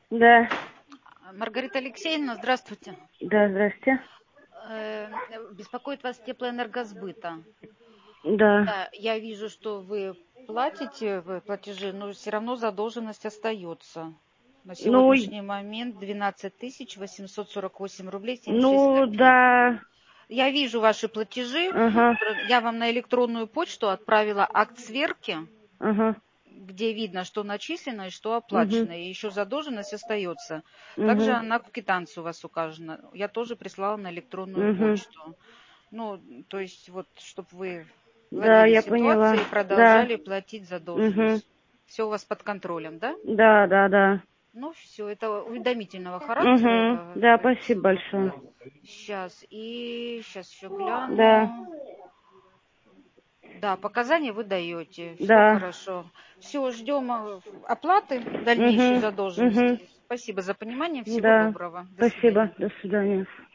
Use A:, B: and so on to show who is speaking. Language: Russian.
A: Да,
B: Маргарита Алексеевна, здравствуйте.
A: да, здрасте.
B: Беспокоит вас теплоэнергосбыта.
A: Да.
B: Да, я вижу, что вы платите платежи, но все равно задолженность остается. На
A: Ну,
B: сегодняшний момент 12 848 рублей 76
A: ну,
B: копеек.
A: да,
B: Я вижу ваши платежи.
A: ага,
B: Я вам на электронную почту отправила акт сверки,
A: ага,
B: где видно, что начислено и что
A: угу,
B: оплачено, и еще задолженность остается. Также
A: угу,
B: она в квитанции у вас указана. Я тоже прислала на электронную
A: угу.
B: почту. Ну, то есть вот, чтобы вы
A: Да,
B: владели
A: я поняла.
B: ситуацией и
A: Да,
B: продолжали платить
A: угу.
B: задолженность. Все у вас под контролем, да?
A: Да, да, да.
B: Ну, все, это уведомительного
A: Угу.
B: характера.
A: Да, спасибо большое.
B: Сейчас, и сейчас еще
A: Да,
B: гляну. Да, показания вы даете, все
A: да.
B: хорошо. Все, ждем оплаты дальнейшей
A: Угу, угу.
B: задолженности. Спасибо за понимание, всего
A: Да.
B: доброго. До
A: Спасибо.
B: свидания.
A: До свидания.